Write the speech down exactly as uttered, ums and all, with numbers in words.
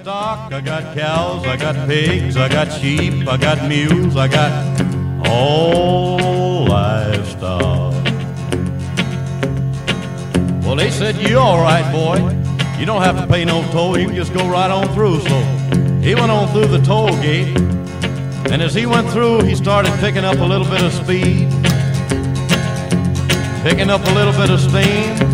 stock, I got cows, I got pigs, I got sheep, I got mules, I got all livestock. Well, they said, you all right, boy. You don't have to pay no toll, you can just go right on through. So he went on through the toll gate, and as he went through, he started picking up a little bit of speed, picking up a little bit of steam.